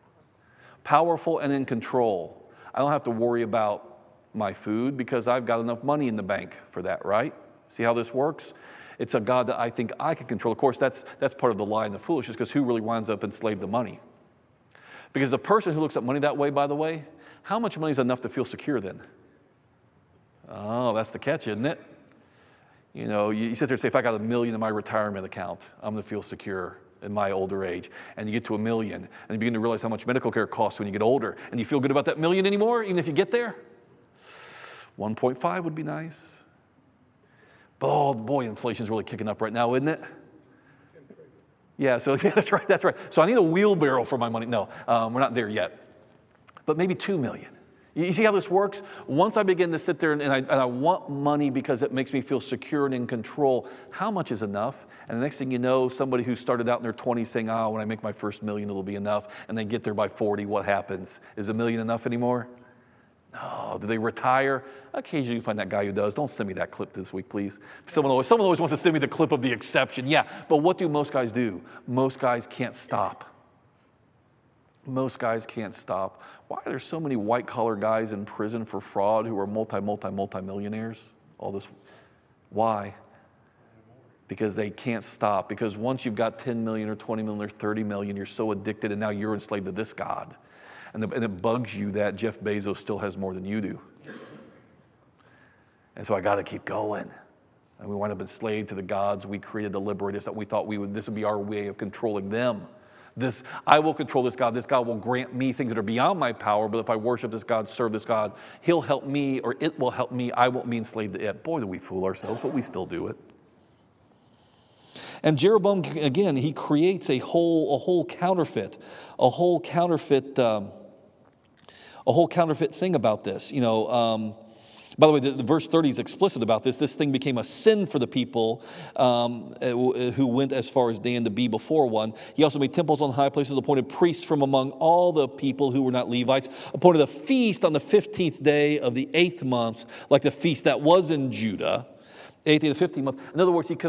Powerful and in control. I don't have to worry about my food because I've got enough money in the bank for that, right? See how this works? It's a God that I think I can control. Of course, that's part of the lie and the foolishness, because who really winds up enslaved to money? Because the person who looks at money that way, by the way, how much money is enough to feel secure then? Oh, that's the catch, isn't it? You know, you sit there and say, if I got $1 million in my retirement account, I'm going to feel secure in my older age. And you get to $1 million, and you begin to realize how much medical care costs when you get older. And you feel good about that $1 million anymore, even if you get there? 1.5 would be nice. Oh, boy, inflation's really kicking up right now, isn't it? Yeah, that's right. So I need a wheelbarrow for my money. No, we're not there yet. But maybe $2 million. You see how this works? Once I begin to sit there and I want money because it makes me feel secure and in control, how much is enough? And the next thing you know, somebody who started out in their 20s saying, when I make my first $1 million, it'll be enough, and they get there by 40, what happens? Is $1 million enough anymore? No. Do they retire? Occasionally you find that guy who does. Don't send me that clip this week, please. Someone always wants to send me the clip of the exception. Yeah, but what do most guys do? Most guys can't stop. Most guys can't stop. Why are there so many white-collar guys in prison for fraud who are multi-millionaires? All this. Why? Because they can't stop. Because once you've got 10 million or 20 million or 30 million, you're so addicted, and now you're enslaved to this God. And it bugs you that Jeff Bezos still has more than you do. And so I got to keep going. And we wind up enslaved to the gods we created to liberate us, that we thought this would be our way of controlling them. I will control this God will grant me things that are beyond my power, but if I worship this God, serve this God, he'll help me, or it will help me. I won't be enslaved to it. Boy, do we fool ourselves, but we still do it. And Jeroboam, again, he creates a whole counterfeit thing about this. By the way, the verse 30 is explicit about this. This thing became a sin for the people who went as far as Dan to be before one. He also made temples on high places, appointed priests from among all the people who were not Levites, appointed a feast on the 15th day of the 8th month, like the feast that was in Judah. 8th day of the 15th month. In other words, the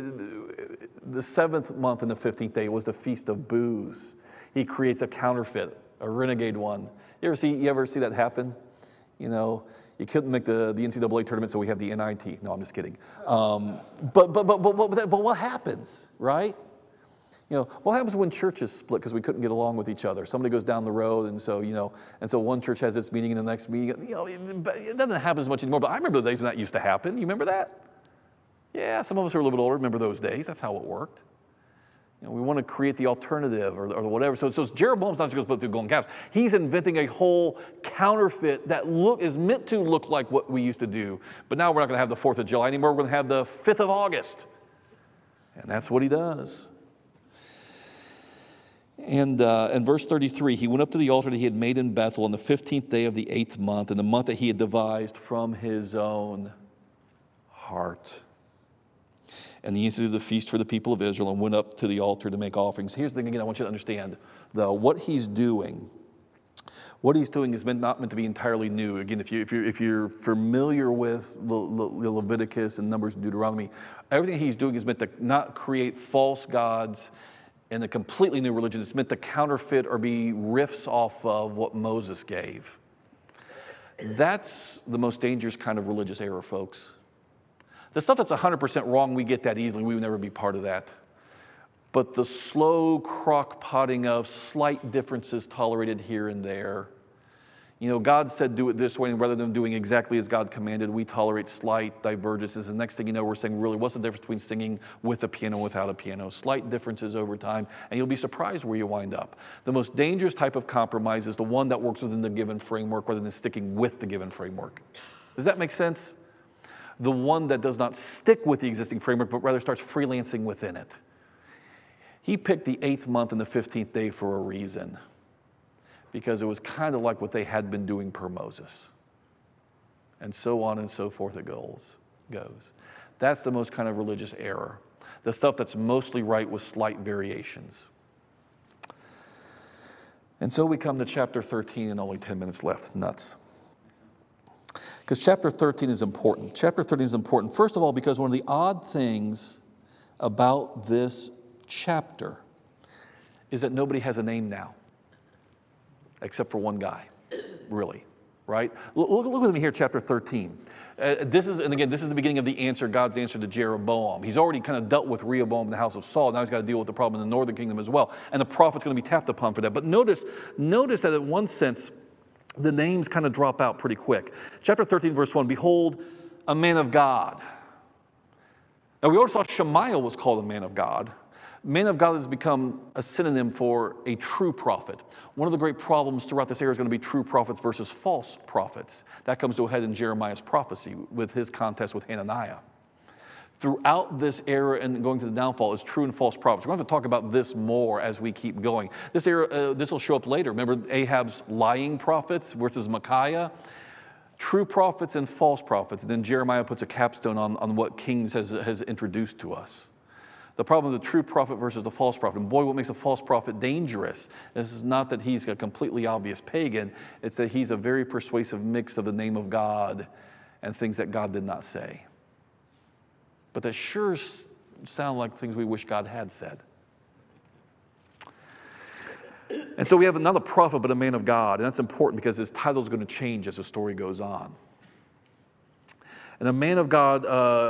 7th month and the 15th day was the Feast of Booze. He creates a counterfeit, a renegade one. You ever see that happen? You couldn't make the NCAA tournament, so we have the NIT. No, I'm just kidding. But what happens, right? What happens when churches split because we couldn't get along with each other? Somebody goes down the road, and so one church has its meeting, and the next meeting, it doesn't happen as much anymore. But I remember the days when that used to happen. You remember that? Yeah, some of us are a little bit older. Remember those days? That's how it worked. We want to create the alternative or whatever. So Jeroboam's not just going to golden calves. He's inventing a whole counterfeit that is meant to look like what we used to do. But now we're not going to have the 4th of July anymore. We're going to have the 5th of August. And that's what he does. And in verse 33, he went up to the altar that he had made in Bethel on the 15th day of the 8th month, in the month that he had devised from his own heart. And he instituted the feast for the people of Israel and went up to the altar to make offerings. Here's the thing again I want you to understand, though. What he's doing is not meant to be entirely new. Again, if you're familiar with Leviticus and Numbers and Deuteronomy, everything he's doing is meant to not create false gods and a completely new religion. It's meant to counterfeit or be riffs off of what Moses gave. That's the most dangerous kind of religious error, folks. The stuff that's 100% wrong, we get that easily. We would never be part of that. But the slow crock-potting of slight differences tolerated here and there. God said do it this way, and rather than doing exactly as God commanded, we tolerate slight divergences. And next thing you know, we're saying, really, what's the difference between singing with a piano and without a piano? Slight differences over time, and you'll be surprised where you wind up. The most dangerous type of compromise is the one that works within the given framework rather than sticking with the given framework. Does that make sense? The one that does not stick with the existing framework, but rather starts freelancing within it. He picked the 8th month and the 15th day for a reason, because it was kind of like what they had been doing per Moses. And so on and so forth it goes. That's the most kind of religious error. The stuff that's mostly right with slight variations. And so we come to chapter 13 and only 10 minutes left. Nuts. Because chapter 13 is important. Chapter 13 is important, first of all, because one of the odd things about this chapter is that nobody has a name now, except for one guy, really, right? Look with me here, chapter 13. This is the beginning of the answer, God's answer to Jeroboam. He's already kind of dealt with Rehoboam in the house of Saul. Now he's got to deal with the problem in the northern kingdom as well. And the prophet's going to be tapped upon for that. But notice that in one sense, the names kind of drop out pretty quick. Chapter 13, verse 1, behold, a man of God. Now, we already saw Shemaiah was called a man of God. Man of God has become a synonym for a true prophet. One of the great problems throughout this era is going to be true prophets versus false prophets. That comes to a head in Jeremiah's prophecy with his contest with Hananiah. Throughout this era and going to the downfall is true and false prophets. We're going to have to talk about this more as we keep going. This era, this will show up later. Remember Ahab's lying prophets versus Micaiah? True prophets and false prophets. And then Jeremiah puts a capstone on what Kings has introduced to us. The problem of the true prophet versus the false prophet. And boy, what makes a false prophet dangerous? This is not that he's a completely obvious pagan. It's that he's a very persuasive mix of the name of God and things that God did not say. But that sure sound like things we wish God had said. And so we have not a prophet, but a man of God. And that's important because his title is going to change as the story goes on. And the man of God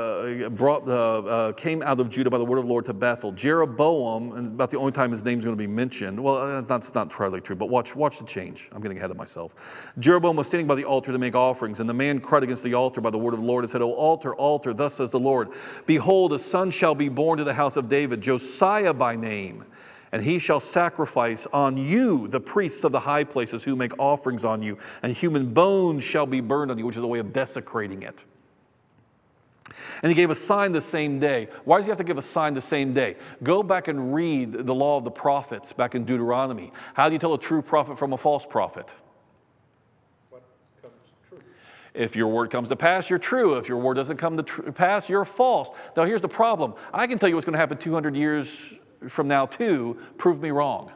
came out of Judah by the word of the Lord to Bethel. Jeroboam, and about the only time his name's going to be mentioned. Well, that's not entirely true, but watch the change. I'm getting ahead of myself. Jeroboam was standing by the altar to make offerings, and the man cried against the altar by the word of the Lord and said, O altar, altar, thus says the Lord, behold, a son shall be born to the house of David, Josiah by name. And he shall sacrifice on you the priests of the high places who make offerings on you, and human bones shall be burned on you, which is a way of desecrating it. And he gave a sign the same day. Why does he have to give a sign the same day? Go back and read the law of the prophets back in Deuteronomy. How do you tell a true prophet from a false prophet? What comes true? If your word comes to pass, you're true. If your word doesn't come to pass, you're false. Now, here's the problem. I can tell you what's going to happen 200 years from now, too. Prove me wrong.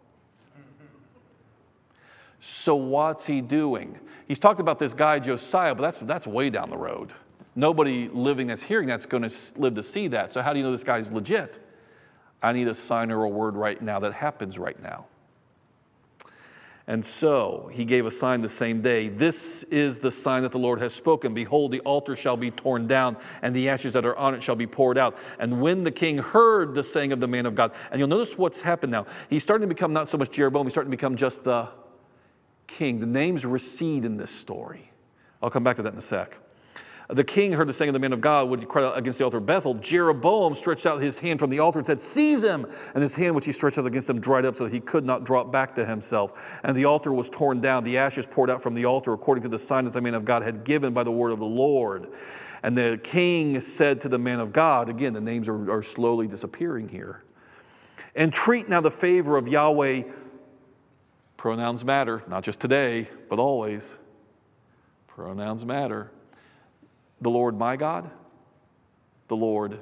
So what's he doing? He's talked about this guy, Josiah, but that's way down the road. Nobody living that's hearing that's going to live to see that. So how do you know this guy's legit? I need a sign or a word right now that happens right now. And so he gave a sign the same day. This is the sign that the Lord has spoken. Behold, the altar shall be torn down, and the ashes that are on it shall be poured out. And when the king heard the saying of the man of God, and you'll notice what's happened now. He's starting to become not so much Jeroboam, he's starting to become just the king. The names recede in this story. I'll come back to that in a sec. The king heard the saying of the man of God when he cried out against the altar of Bethel. Jeroboam stretched out his hand from the altar and said, "Seize him!" And his hand which he stretched out against him dried up so that he could not draw it back to himself. And the altar was torn down, the ashes poured out from the altar according to the sign that the man of God had given by the word of the Lord. And the king said to the man of God, again, the names are slowly disappearing here, "Entreat now the favor of Yahweh." Pronouns matter, not just today, but always. Pronouns matter. "The Lord my God, the Lord."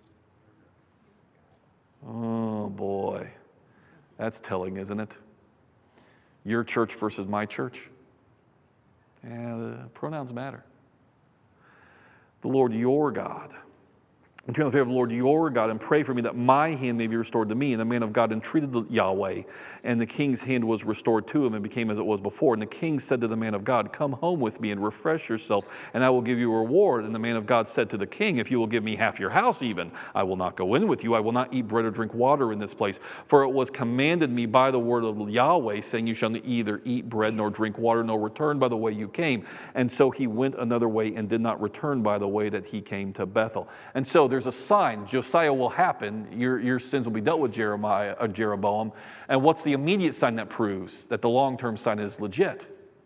Oh boy, that's telling, isn't it? Your church versus my church. Yeah, the pronouns matter. "The Lord your God." "Entreat the favor of the Lord your God and pray for me that my hand may be restored to me." And the man of God entreated Yahweh, and the king's hand was restored to him and became as it was before. And the king said to the man of God, "Come home with me and refresh yourself, and I will give you a reward." And the man of God said to the king, "If you will give me half your house even, I will not go in with you. I will not eat bread or drink water in this place. For it was commanded me by the word of Yahweh, saying, you shall neither eat bread nor drink water, nor return by the way you came." And so he went another way and did not return by the way that he came to Bethel. And so there's a sign. Josiah will happen. Your sins will be dealt with, Jeroboam. And what's the immediate sign that proves that the long-term sign is legit?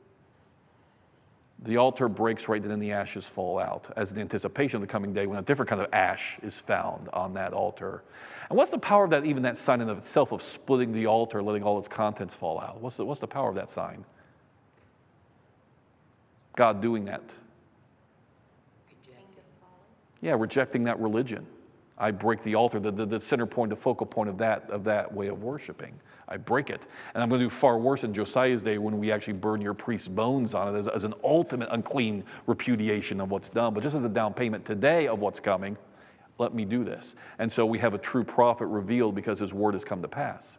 The altar breaks right then and the ashes fall out as an anticipation of the coming day when a different kind of ash is found on that altar. And what's the power of that, even that sign in of itself of splitting the altar, letting all its contents fall out? What's the power of that sign? God doing that. Yeah, rejecting that religion. I break the altar, the center point, the focal point of that way of worshiping. I break it. And I'm going to do far worse in Josiah's day when we actually burn your priest's bones on it as an ultimate unclean repudiation of what's done. But just as a down payment today of what's coming, let me do this. And so we have a true prophet revealed because his word has come to pass.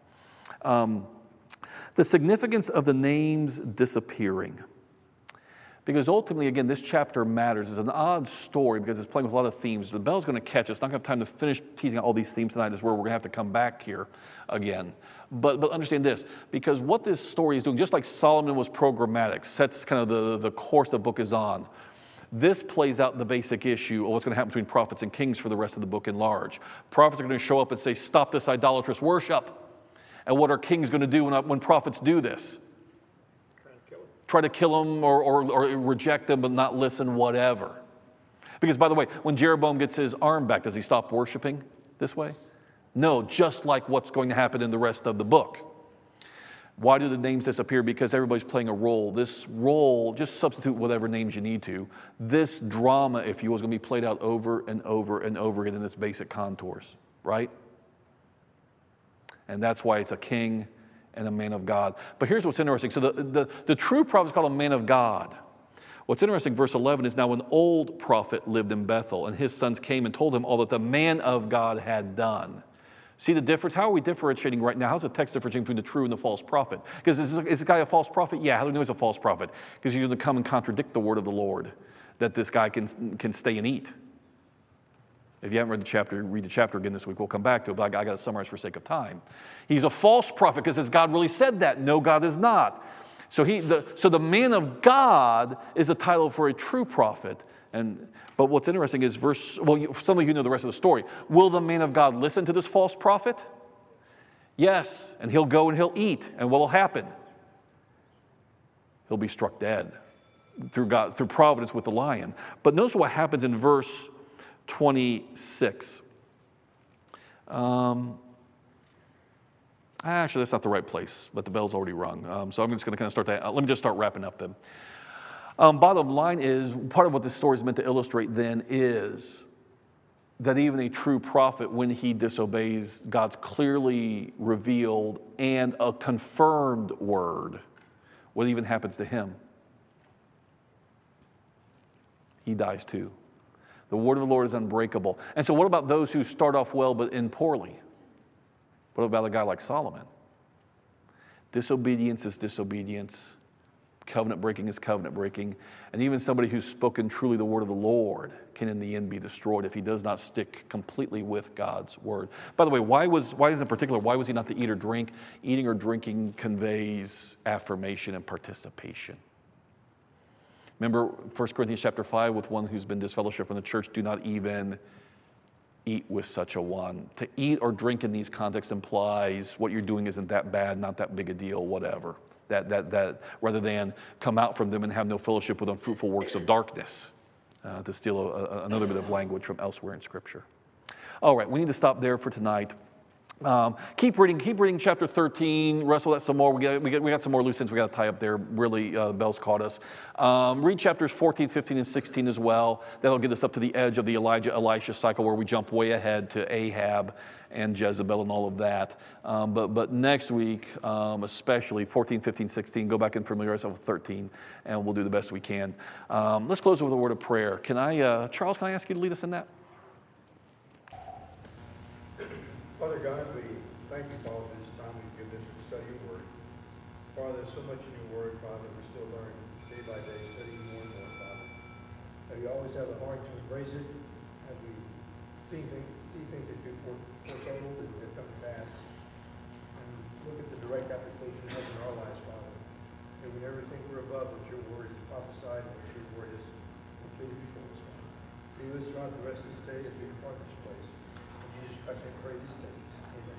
The significance of the names disappearing. Because ultimately, again, this chapter matters. It's an odd story because it's playing with a lot of themes. The bell's going to catch us. Not going to have time to finish teasing out all these themes tonight. This is where we're going to have to come back here again. But understand this, because what this story is doing, just like Solomon was programmatic, sets kind of the course the book is on, this plays out the basic issue of what's going to happen between prophets and kings for the rest of the book in large. Prophets are going to show up and say, "Stop this idolatrous worship." And what are kings going to do when prophets do this? Try to kill them or reject them, but not listen, whatever. Because, by the way, when Jeroboam gets his arm back, does he stop worshiping this way? No, just like what's going to happen in the rest of the book. Why do the names disappear? Because everybody's playing a role. This role, just substitute whatever names you need to. This drama, if you will, is going to be played out over and over and over again in its basic contours, right? And that's why it's a king and a man of God. But here's what's interesting. So the true prophet is called a man of God. What's interesting, verse 11, is now an old prophet lived in Bethel, and his sons came and told him all that the man of God had done. See the difference? How are we differentiating right now? How's the text differentiating between the true and the false prophet? Because is this guy a false prophet? Yeah. How do we know he's a false prophet? Because he's going to come and contradict the word of the Lord, that this guy can stay and eat. If you haven't read the chapter, read the chapter again this week. We'll come back to it, but I got to summarize for sake of time. He's a false prophet because has God really said that? No, God is not. So the man of God is a title for a true prophet. But what's interesting is some of you know the rest of the story. Will the man of God listen to this false prophet? Yes, and he'll go and he'll eat. And what will happen? He'll be struck dead through providence with the lion. But notice what happens in verse 26. Actually, that's not the right place, but the bell's already rung. So I'm just going to kind of start that. Let me just start wrapping up then. Bottom line is, part of what this story is meant to illustrate then is that even a true prophet, when he disobeys God's clearly revealed and a confirmed word, what even happens to him? He dies too. The word of the Lord is unbreakable. And so what about those who start off well but end poorly? What about a guy like Solomon? Disobedience is disobedience. Covenant breaking is covenant breaking. And even somebody who's spoken truly the word of the Lord can in the end be destroyed if he does not stick completely with God's word. By the way, why was he not to eat or drink? Eating or drinking conveys affirmation and participation. Remember 1 Corinthians chapter 5 with one who's been disfellowshipped from the church, do not even eat with such a one. To eat or drink in these contexts implies what you're doing isn't that bad, not that big a deal, whatever. That rather than come out from them and have no fellowship with unfruitful works of darkness, to steal another bit of language from elsewhere in Scripture. All right, we need to stop there for tonight. Keep reading chapter 13, wrestle that some more. We got some more loose ends we got to tie up there. Really, the bell's caught us. Read chapters 14, 15, and 16 as well. That'll get us up to the edge of the Elijah-Elisha cycle where we jump way ahead to Ahab and Jezebel and all of that. But next week, especially 14, 15, 16, go back and familiarize yourself with 13, and we'll do the best we can. Let's close with a word of prayer. Charles, can I ask you to lead us in that? Father God, we thank you, Father, for this time we've given us to study your word. Father, there's so much in your word, Father, we're still learning day by day, studying more and more, Father. And we always have the heart to embrace it as we see things that you've foretold and have come to pass. And look at the direct application of it in our lives, Father. And we never think we're above what your word has prophesied and what your word has completed before us, Father. Be with us throughout the rest of this day as we depart this place. In Jesus Christ, I pray these things. Amen.